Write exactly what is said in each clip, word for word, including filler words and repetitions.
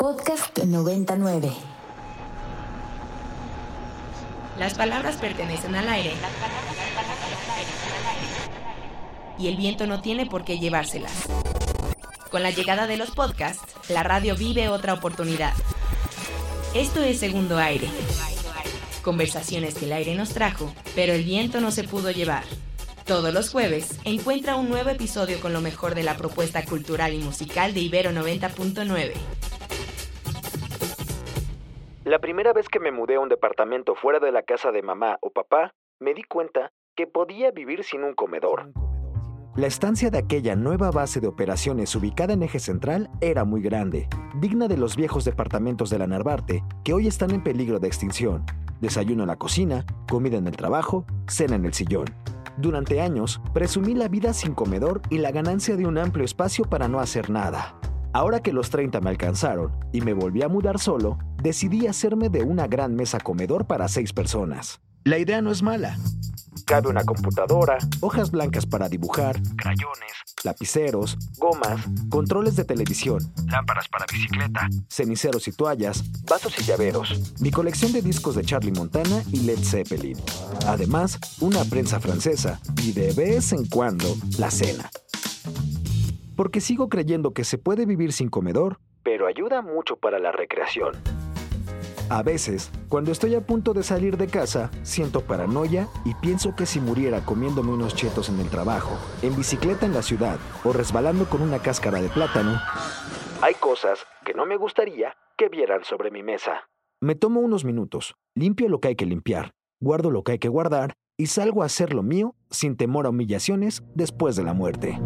Podcast noventa y nueve. Las palabras pertenecen al aire y el viento no tiene por qué llevárselas. Con la llegada de los podcasts, la radio vive otra oportunidad. Esto es Segundo Aire. Conversaciones que el aire nos trajo, pero el viento no se pudo llevar. Todos los jueves, encuentra un nuevo episodio con lo mejor de la propuesta cultural y musical de Ibero noventa punto nueve. La primera vez que me mudé a un departamento fuera de la casa de mamá o papá, me di cuenta que podía vivir sin un comedor. La estancia de aquella nueva base de operaciones ubicada en Eje Central era muy grande, digna de los viejos departamentos de la Narvarte, que hoy están en peligro de extinción. Desayuno en la cocina, comida en el trabajo, cena en el sillón. Durante años, presumí la vida sin comedor y la ganancia de un amplio espacio para no hacer nada. Ahora que los treinta me alcanzaron y me volví a mudar solo, decidí hacerme de una gran mesa comedor para seis personas. La idea no es mala. Cabe una computadora, hojas blancas para dibujar, crayones, lapiceros, gomas, controles de televisión, lámparas para bicicleta, ceniceros y toallas, vasos y llaveros, mi colección de discos de Charlie Montana y Led Zeppelin. Además, una prensa francesa y de vez en cuando la cena. Porque sigo creyendo que se puede vivir sin comedor, pero ayuda mucho para la recreación. A veces, cuando estoy a punto de salir de casa, siento paranoia y pienso que si muriera comiéndome unos chetos en el trabajo, en bicicleta en la ciudad o resbalando con una cáscara de plátano, hay cosas que no me gustaría que vieran sobre mi mesa. Me tomo unos minutos, limpio lo que hay que limpiar, guardo lo que hay que guardar y salgo a hacer lo mío sin temor a humillaciones después de la muerte.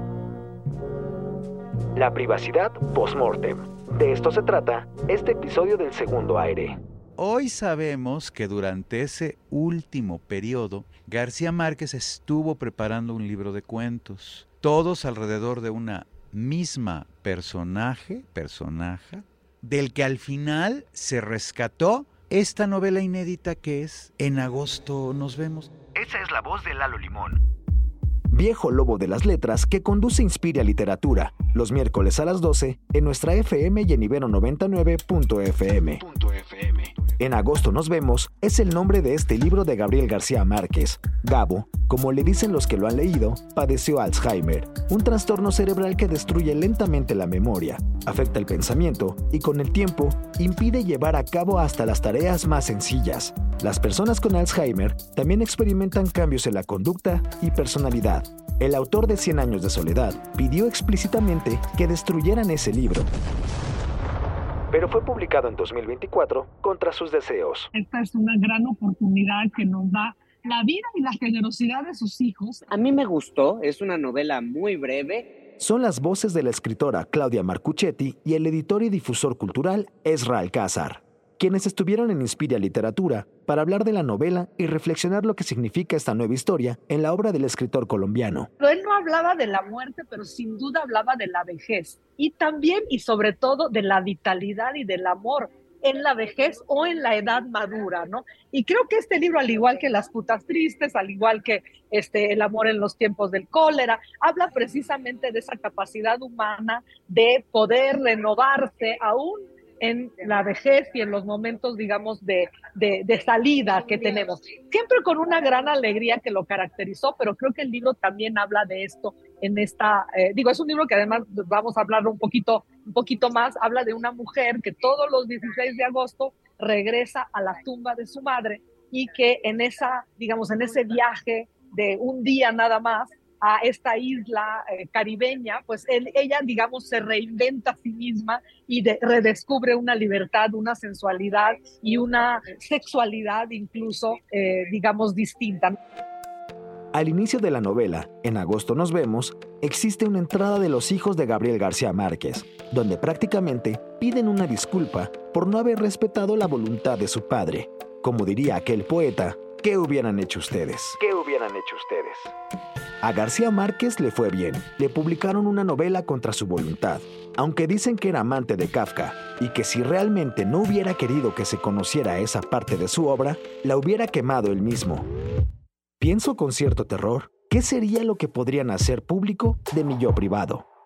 La privacidad post-mortem. De esto se trata este episodio del Segundo Aire. Hoy sabemos que durante ese último periodo, García Márquez estuvo preparando un libro de cuentos, todos alrededor de una misma personaje, personaje, del que al final se rescató esta novela inédita que es En agosto nos vemos. Esa es la voz de Lalo Limón, viejo lobo de las letras que conduce Inspiria Literatura, los miércoles a las doce en nuestra F M y en Ibero noventa y nueve punto F M. En agosto nos vemos es el nombre de este libro de Gabriel García Márquez. Gabo, como le dicen los que lo han leído, padeció Alzheimer, un trastorno cerebral que destruye lentamente la memoria, afecta el pensamiento y con el tiempo impide llevar a cabo hasta las tareas más sencillas. Las personas con Alzheimer también experimentan cambios en la conducta y personalidad. El autor de Cien años de soledad pidió explícitamente que destruyeran ese libro, pero fue publicado en dos mil veinticuatro contra sus deseos. Esta es una gran oportunidad que nos da la vida y la generosidad de sus hijos. A mí me gustó, es una novela muy breve. Son las voces de la escritora Claudia Marcuchetti y el editor y difusor cultural Ezra Alcázar, quienes estuvieron en Inspiria Literatura para hablar de la novela y reflexionar lo que significa esta nueva historia en la obra del escritor colombiano. Pero él no hablaba de la muerte, pero sin duda hablaba de la vejez. Y también y sobre todo de la vitalidad y del amor en la vejez o en la edad madura, ¿no? Y creo que este libro, al igual que Las putas tristes, al igual que este, El amor en los tiempos del cólera, habla precisamente de esa capacidad humana de poder renovarse aún en la vejez y en los momentos, digamos, de, de, de salida que tenemos. Siempre con una gran alegría que lo caracterizó, pero creo que el libro también habla de esto en esta, eh, digo, es un libro que además vamos a hablar un poquito, un poquito más, habla de una mujer que todos los dieciséis de agosto regresa a la tumba de su madre y que en esa, digamos, en ese viaje de un día nada más, a esta isla eh, caribeña, pues él, ella, digamos, se reinventa a sí misma y de, redescubre una libertad, una sensualidad y una sexualidad incluso, eh, digamos, distinta. Al inicio de la novela, En agosto nos vemos, existe una entrada de los hijos de Gabriel García Márquez, donde prácticamente piden una disculpa por no haber respetado la voluntad de su padre. Como diría aquel poeta, ¿qué hubieran hecho ustedes? ¿Qué hubieran hecho ustedes? A García Márquez le fue bien. Le publicaron una novela contra su voluntad, aunque dicen que era amante de Kafka y que si realmente no hubiera querido que se conociera esa parte de su obra, la hubiera quemado él mismo. Pienso con cierto terror, ¿qué sería lo que podrían hacer público de mi yo privado?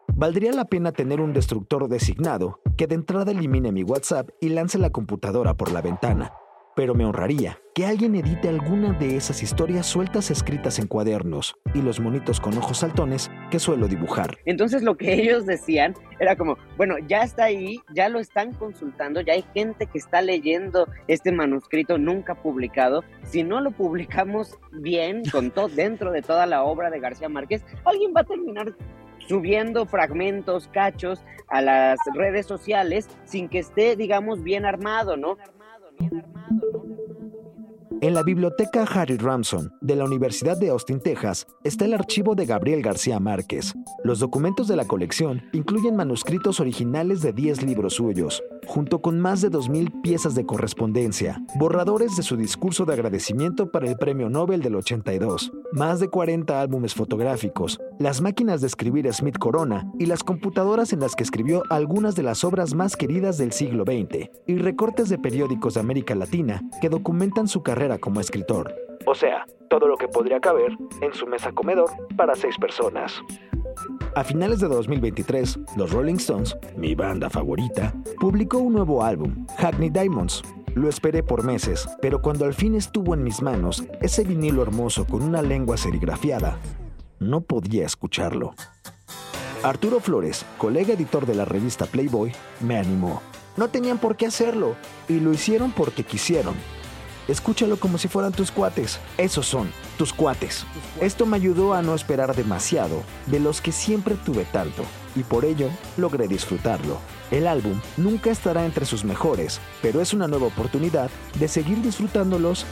Valdría la pena tener un destructor designado que de entrada elimine mi WhatsApp y lance la computadora por la ventana. Pero me honraría que alguien edite alguna de esas historias sueltas escritas en cuadernos y los monitos con ojos saltones que suelo dibujar. Entonces lo que ellos decían era como, bueno, ya está ahí, ya lo están consultando, ya hay gente que está leyendo este manuscrito nunca publicado. Si no lo publicamos bien, con todo dentro de toda la obra de García Márquez, alguien va a terminar subiendo fragmentos, cachos a las redes sociales sin que esté, digamos, bien armado, ¿no? En la biblioteca Harry Ramson de la Universidad de Austin, Texas, está el archivo de Gabriel García Márquez. Los documentos de la colección incluyen manuscritos originales de diez libros suyos, junto con más de dos mil piezas de correspondencia, borradores de su discurso de agradecimiento para el Premio Nobel del ochenta y dos, más de cuarenta álbumes fotográficos, las máquinas de escribir Smith Corona y las computadoras en las que escribió algunas de las obras más queridas del siglo veinte, y recortes de periódicos de América Latina que documentan su carrera como escritor. O sea, todo lo que podría caber en su mesa comedor para seis personas. A finales de dos mil veintitrés, los Rolling Stones, mi banda favorita, publicó un nuevo álbum, Hackney Diamonds. Lo esperé por meses, pero cuando al fin estuvo en mis manos, ese vinilo hermoso con una lengua serigrafiada, no podía escucharlo. Arturo Flores, colega editor de la revista Playboy, me animó. No tenían por qué hacerlo, y lo hicieron porque quisieron. Escúchalo como si fueran tus cuates. Esos son, tus cuates. Esto me ayudó a no esperar demasiado, de los que siempre tuve tanto, y por ello logré disfrutarlo. El álbum nunca estará entre sus mejores, pero es una nueva oportunidad de seguir disfrutándolos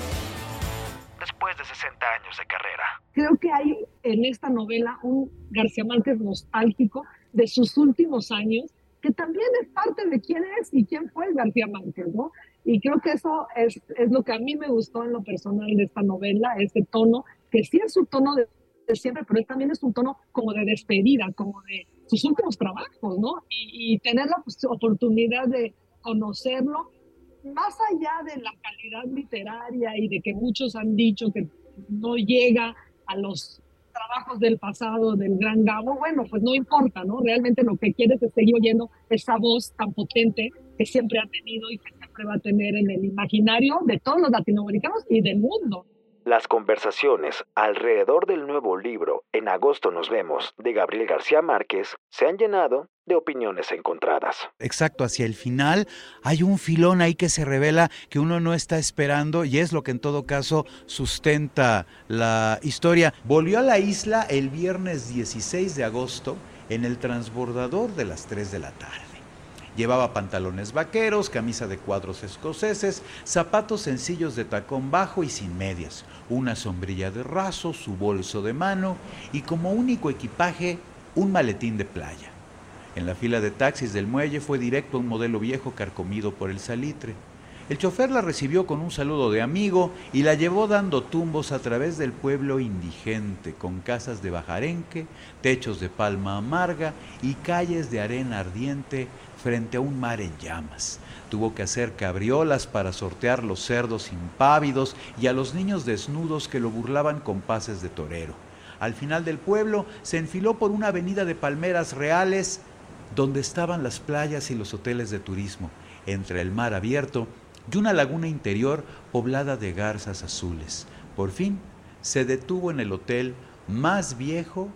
después de sesenta años de carrera. Creo que hay en esta novela un García Márquez nostálgico de sus últimos años, que también es parte de quién es y quién fue García Márquez, ¿no? Y creo que eso es, es lo que a mí me gustó en lo personal de esta novela, ese tono, que sí es su tono de, de siempre, pero también es un tono como de despedida, como de sus últimos trabajos, ¿no? Y, y tener la pues, oportunidad de conocerlo, más allá de la calidad literaria y de que muchos han dicho que no llega a los trabajos del pasado del gran Gabo, bueno, pues no importa, ¿no? Realmente lo que quiere es seguir oyendo esa voz tan potente que siempre ha tenido y que siempre va a tener en el imaginario de todos los latinoamericanos y del mundo. Las conversaciones alrededor del nuevo libro En agosto nos vemos, de Gabriel García Márquez, se han llenado de opiniones encontradas. Exacto, hacia el final hay un filón ahí que se revela que uno no está esperando y es lo que en todo caso sustenta la historia. Volvió a la isla el viernes dieciséis de agosto en el transbordador de las tres de la tarde. Llevaba pantalones vaqueros, camisa de cuadros escoceses, zapatos sencillos de tacón bajo y sin medias, una sombrilla de raso, su bolso de mano y como único equipaje un maletín de playa. En la fila de taxis del muelle fue directo a un modelo viejo carcomido por el salitre. El chofer la recibió con un saludo de amigo y la llevó dando tumbos a través del pueblo indigente, con casas de bajarenque, techos de palma amarga y calles de arena ardiente frente a un mar en llamas. Tuvo que hacer cabriolas para sortear los cerdos impávidos y a los niños desnudos que lo burlaban con pases de torero. Al final del pueblo se enfiló por una avenida de palmeras reales donde estaban las playas y los hoteles de turismo, entre el mar abierto y una laguna interior poblada de garzas azules. Por fin se detuvo en el hotel más viejo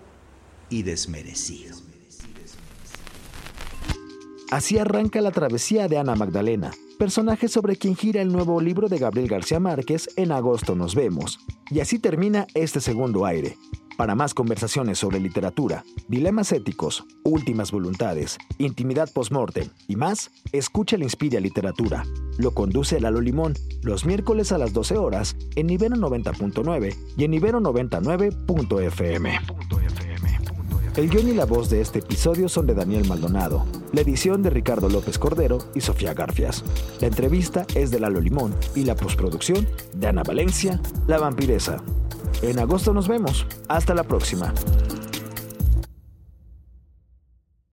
y desmerecido. Así arranca la travesía de Ana Magdalena, personaje sobre quien gira el nuevo libro de Gabriel García Márquez, En agosto nos vemos. Y así termina este segundo aire. Para más conversaciones sobre literatura, dilemas éticos, últimas voluntades, intimidad post-mortem y más, escucha la Inspira Literatura. Lo conduce Lalo Limón los miércoles a las doce horas en Ibero noventa punto nueve y en Ibero noventa y nueve punto efe eme. El guión y la voz de este episodio son de Daniel Maldonado, la edición de Ricardo López Cordero y Sofía Garfias. La entrevista es de Lalo Limón y la postproducción de Ana Valencia, La Vampiresa. En agosto nos vemos. Hasta la próxima.